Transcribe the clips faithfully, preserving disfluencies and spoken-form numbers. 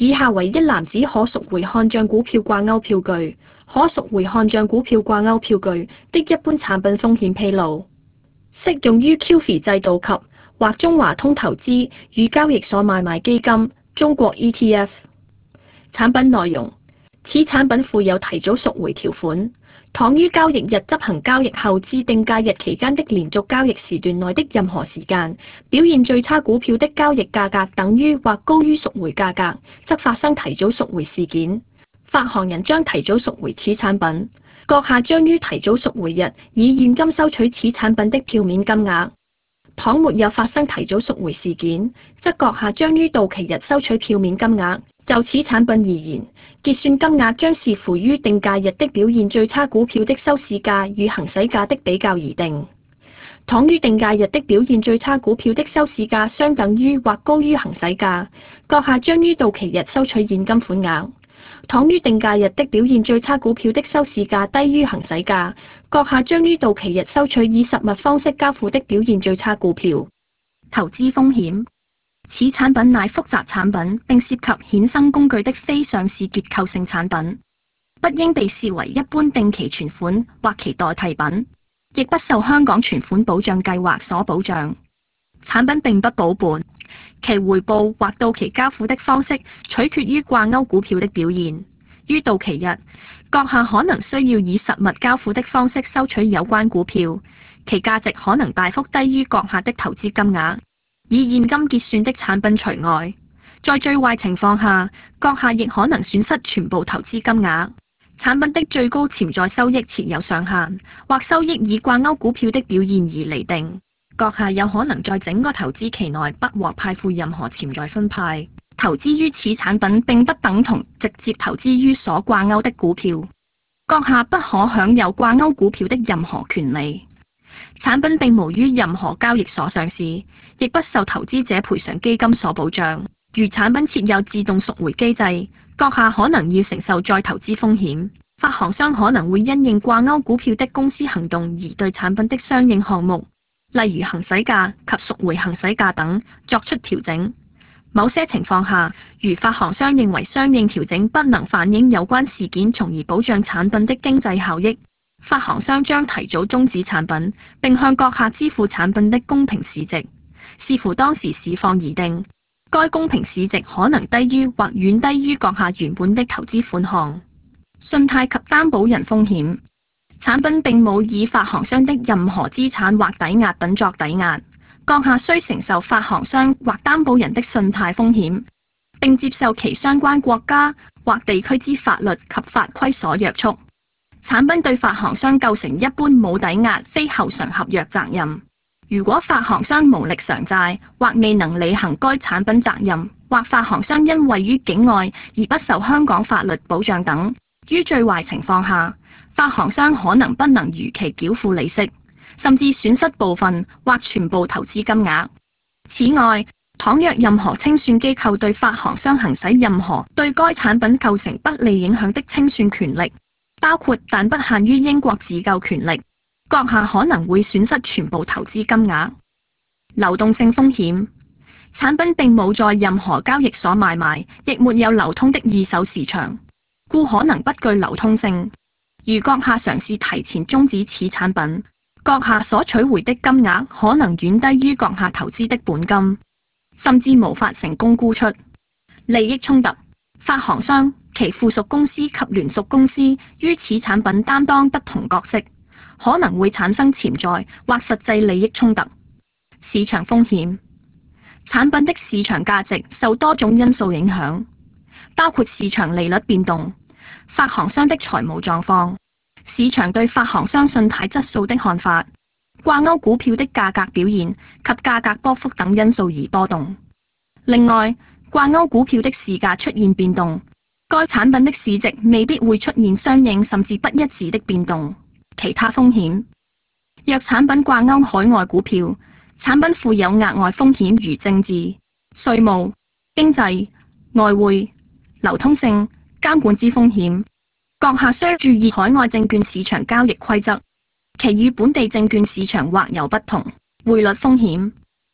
以下為一籃子可贖回看漲股票掛鈎票據，可贖回看漲股票掛鈎票據的一般產品風險披露，適用於 Q F I 制度及或中華通投資與交易所買賣基金、中國 E T F。產品內容：此產品附有提早贖回條款，倘於交易日執行交易後至定價日期間的連續交易時段內的任何時間，表現最差股票的交易價格等於或高於贖回價格，則發生提早贖回事件。發行人將提早贖回此產品，閣下將於提早贖回日以現金收取此產品的票面金額。倘沒有發生提早贖回事件，則閣下將於到期日收取票面金額。就此產品而言，結算金額將視乎於定價日的表現最差股票的收市價與行使價的比較而定。倘於定價日的表現最差股票的收市價相等於或高於行使價，閣下將於到期日收取現金款額。倘於定價日的表現最差股票的收市價低於行使價，閣下將於到期日收取以實物方式交付的表現最差股票。投資風險：此產品乃複雜產品，並涉及衍生工具的非上市結構性產品，不應被視為一般定期存款或其代替品，亦不受香港存款保障計劃所保障。產品並不保本，其回報或到期交付的方式取決於掛鈎股票的表現。於到期日，閣下可能需要以實物交付的方式收取有關股票，其價值可能大幅低於閣下的投資金額。以現金結算的產品除外，在最壞情況下，閣下亦可能損失全部投資金額。產品的最高潛在收益設有上限，或收益以掛鈎股票的表現而釐定。閣下有可能在整個投資期內不獲派付任何潛在分派。投資於此產品並不等同直接投資於所掛鈎的股票。閣下不可享有掛鈎股票的任何權利。產品並無於任何交易所上市，亦不受投資者賠償基金所保障。如產品設有自動贖回機制，閣下可能要承受再投資風險。發行商可能會因應掛鈎股票的公司行動而對產品的相應項目，例如行使價及贖回行使價等作出調整。某些情況下，如發行商認為相應調整不能反映有關事件，從而保障產品的經濟效益，發行商將提早終止產品，並向閣下支付產品的公平市值，視乎當時市況而定。該公平市值可能低於或遠低於閣下原本的投資款項。信貸及擔保人風險：產品並冇以發行商的任何資產或抵押品作抵押，閣下需承受發行商或擔保人的信貸風險，並接受其相關國家或地區之法律及法規所約束。產品對發行商構成一般冇抵押非後償合約責任。如果發行商無力償債或未能履行該產品責任，或發行商因位於境外而不受香港法律保障等，於最壞情況下，發行商可能不能如期繳付利息，甚至損失部分或全部投資金額。此外，倘若任何清算機構對發行商行使任何對該產品構成不利影響的清算權力，包括但不限於英國自救權力，閣下可能會損失全部投資金額。流動性風險：產品並冇在任何交易所買賣，亦沒有流通的二手市場，故可能不具流通性。如閣下嘗試提前終止此產品，閣下所取回的金額可能遠低於閣下投資的本金，甚至無法成功沽出。利益衝突：發行商、其附屬公司及聯屬公司於此產品擔當不同角色，可能會產生潛在或實際利益衝突。市場風險：產品的市場價值受多種因素影響，包括市場利率變動、發行商的財務狀況、市場對發行商信貸質素的看法、掛鈎股票的價格表現及價格波幅等因素而波動。另外，掛鈎股票的市價出現變動，該產品的市值未必會出現相應甚至不一致的變動。其他風險：若產品掛鈎海外股票，產品附有額外風險如政治、稅務、經濟、外匯、流通性、監管之風險。閣下需注意海外證券市場交易規則，其與本地證券市場或有不同。匯率風險：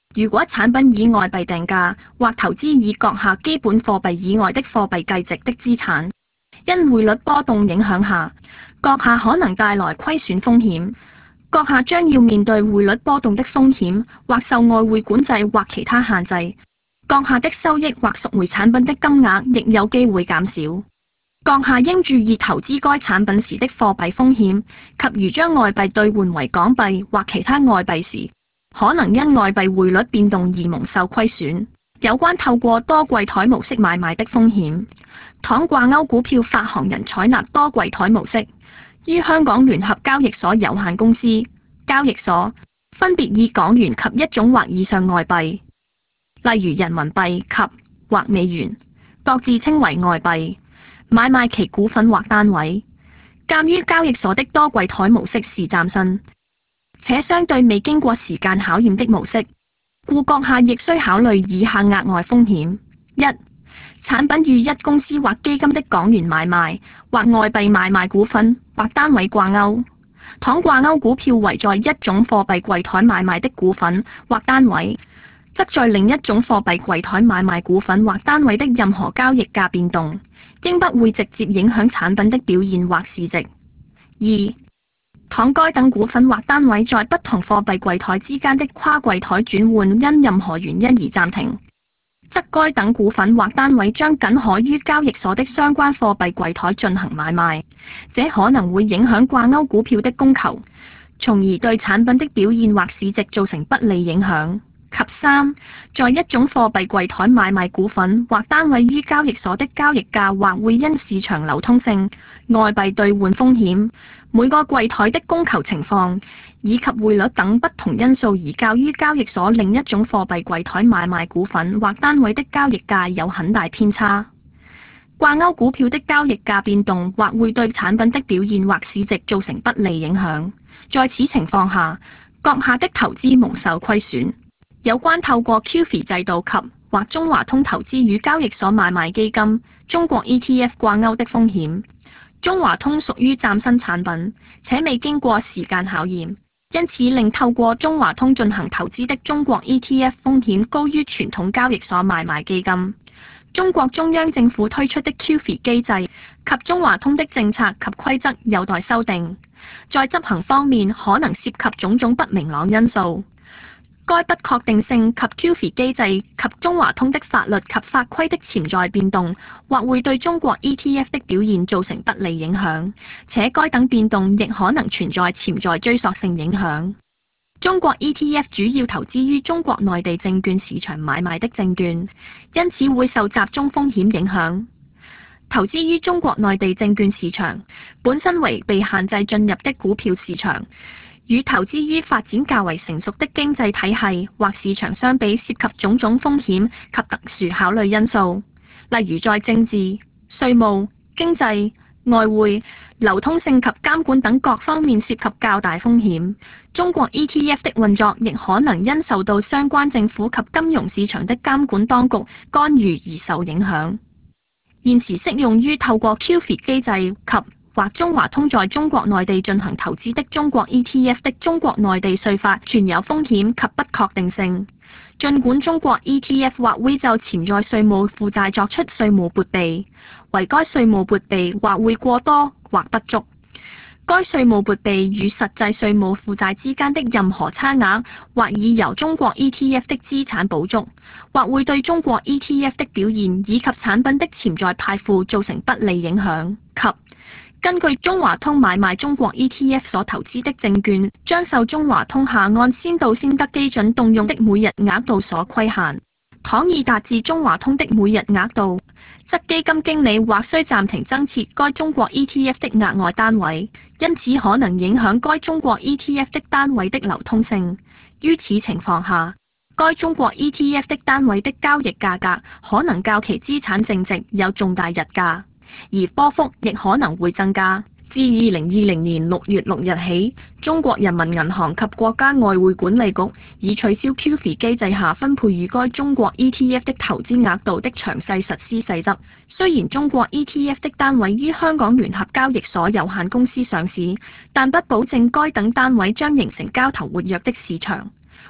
如果產品以外幣定價或投資以閣下基本貨幣以外的貨幣計值的資產，因匯率波動影響下，閣下可能帶來虧損風險。閣下將要面對匯率波動的風險，或受外匯管制或其他限制。閣下的收益或贖回產品的金額亦有機會減少。閣下應注意投資該產品時的貨幣風險，及如將外幣兌換為港幣或其他外幣時，可能因外幣匯率變動而蒙受虧損。有關透過多櫃台模式買賣的風險，倘掛鈎股票發行人採納多櫃台模式，於香港聯合交易所有限公司交易所分別以港元及一種或以上外幣，例如人民幣及或美元，各自稱為外幣，買賣其股份或單位。鑑於交易所的多櫃台模式是嶄新且相對未經過時間考驗的模式，故閣下亦需考慮以下額外風險：一、產品與一公司或基金的港元買賣或外幣買賣股份或單位掛鈎，倘掛鈎股票為在一種貨幣櫃台買賣的股份或單位，則在另一種貨幣櫃台買賣股份或單位的任何交易價變動，應不會直接影響產品的表現或市值。二、倘該等股份或單位在不同貨幣櫃台之間的跨櫃台轉換因任何原因而暫停，則該等股份或單位將僅可於交易所的相關貨幣櫃台進行買賣，這可能會影響掛鈎股票的供求，從而對產品的表現或市值造成不利影響。及三，在一種貨幣櫃台買賣股份或單位於交易所的交易價或會因市場流通性、外幣兌換風險、每個櫃台的供求情況以及匯率等不同因素而較於交易所另一種貨幣櫃台買賣股份或單位的交易價有很大偏差。掛鈎股票的交易價變動或會對產品的表現或市值造成不利影響，在此情況下，閣下的投資蒙受虧損。有關透過 Q F I 制度及或中華通投資與交易所買賣基金、中國 E T F 掛鈎的風險，中華通屬於嶄新產品，且未經過時間考驗，因此令透過中華通進行投資的中國 E T F 風險高於傳統交易所買賣基金。中國中央政府推出的 Q F I 機制及中華通的政策及規則有待修訂，在執行方面可能涉及種種不明朗因素。該不確定性及 Q F I 機制及中華通的法律及法規的潛在變動，或會對中國 E T F 的表現造成不利影響，且該等變動亦可能存在潛在追溯性影響。中國 E T F 主要投資於中國內地證券市場買賣的證券，因此會受集中風險影響。投資於中國內地證券市場本身為被限制進入的股票市場，與投資於發展較為成熟的經濟體系或市場相比，涉及種種風險及特殊考慮因素，例如在政治、稅務、經濟、外匯、流通性及監管等各方面涉及較大風險。中國 E T F 的運作亦可能因受到相關政府及金融市場的監管當局干預而受影響。現時適用於透過 Q F I 機制及或中華通在中國內地進行投資的中國 E T F 的中國內地稅法存有風險及不確定性。儘管中國 E T F 或會就潛在稅務負債作出稅務撥備，為該稅務撥備或會過多或不足。該稅務撥備與實際稅務負債之間的任何差額，或已由中國 E T F 的資產補足，或會對中國 E T F 的表現以及產品的潛在派付造成不利影響。及根據中華通買賣中國 E T F 所投資的證券，將受中華通下按先到先得基準動用的每日額度所規限。倘已達至中華通的每日額度，則基金經理或須暫停增設該中國 E T F 的額外單位，因此可能影響該中國 E T F 的單位的流通性。於此情況下，該中國 E T F 的單位的交易價格可能較其資產淨值有重大溢價，而波幅亦可能會增加。自二零二零年六月六日起，中國人民銀行及國家外匯管理局已取消 Q F I 機制下分配予該中國 E T F 的投資額度的詳細實施細則。雖然中國 E T F 的單位於香港聯合交易所有限公司上市，但不保證該等單位將形成交投活躍的市場。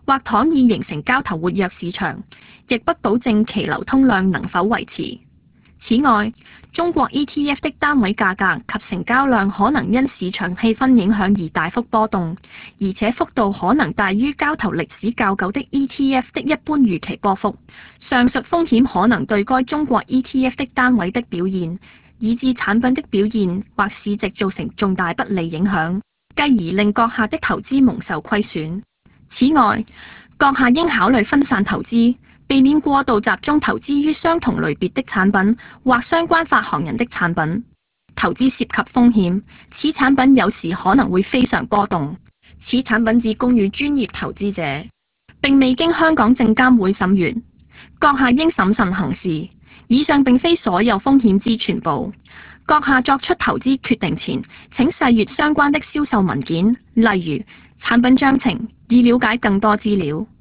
或倘已形成交投活躍市場，亦不保證其流通量能否維持。此外，中國 E T F 的單位價格及成交量可能因市場氣氛影響而大幅波動，而且幅度可能大於交投歷史較久的 E T F 的一般預期波幅。上述風險可能對該中國 E T F 的單位的表現，以至產品的表現或市值造成重大不利影響，繼而令閣下的投資蒙受虧損。此外，閣下應考慮分散投資，避免過度集中投資於相同類別的產品或相關發行人的產品。投資涉及風險，此產品有時可能會非常波動。此產品只供予專業投資者，並未經香港證監會審閱。閣下應審慎行事。以上並非所有風險之全部。閣下作出投資決定前，請細閱相關的銷售文件，例如產品章程，以了解更多資料。